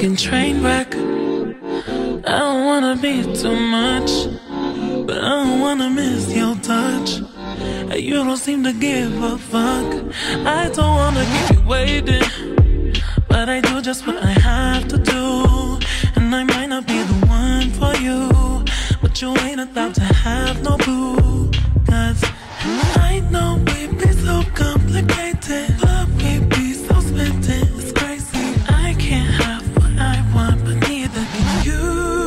fucking train wreck. I don't wanna be too much, but I don't wanna miss your touch. You don't seem to give a fuck. I don't wanna keep you waiting, but I do just what I have to do. And I might not be the one for you, but you ain't about to have no boo. Cause I know we be so complicated, but we be so smitten. It's crazy. I can't have what I want, but neither can you.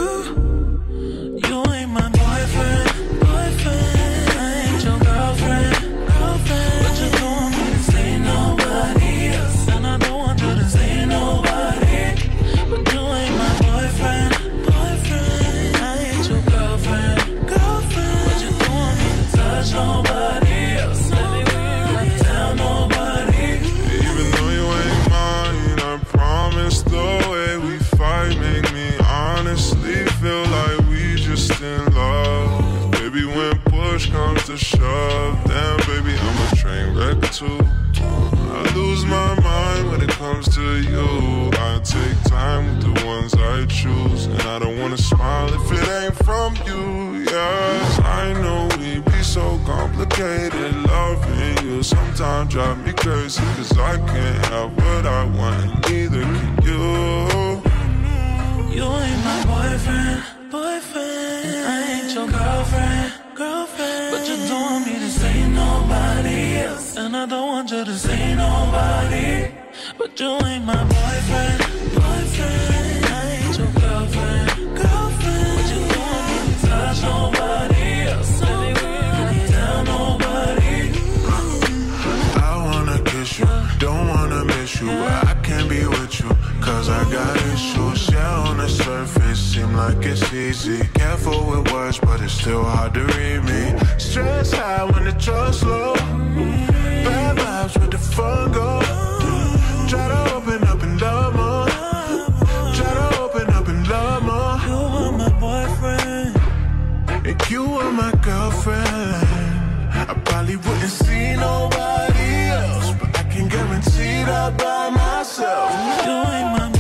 You ain't my boyfriend, boyfriend. I ain't your girlfriend, girlfriend. But you don't want me to say nobody else, and I don't want you to say nobody. But you ain't my boyfriend, boyfriend. I ain't your girlfriend, girlfriend. But you don't want me to touch nobody else. Let me really tell nobody. Even though you ain't mine, I promise the way we fight make me honestly feel like we just in love. Baby, when push comes to shove, damn baby, I'm a train wreck too. I lose my mind when it comes to you. I take time with the ones I choose, and I don't wanna smile if it ain't from you. Yes, I know we be so complicated. Loving you sometimes drive me crazy, cause I can't have what I want, and neither can you. You ain't my boyfriend, boyfriend. I ain't your girlfriend, girlfriend. But you don't want me to say nobody else, and I don't want you to say nobody. But you ain't my boyfriend, boyfriend. I ain't your girlfriend, girlfriend. But you don't want me to touch nobody else. Let me really tell nobody. I wanna kiss you, don't wanna miss you, but I can't be with you, cause I got issues. Yeah, on the surface, seem like it's easy. Careful with words, but it's still hard to read me. Stress high when the trust low. Bad vibes with the fun go. Try to open up and love more. Try to open up and love more. You are my boyfriend, And you are my girlfriend. I probably wouldn't see nobody else, but I can guarantee that by myself. you ain't my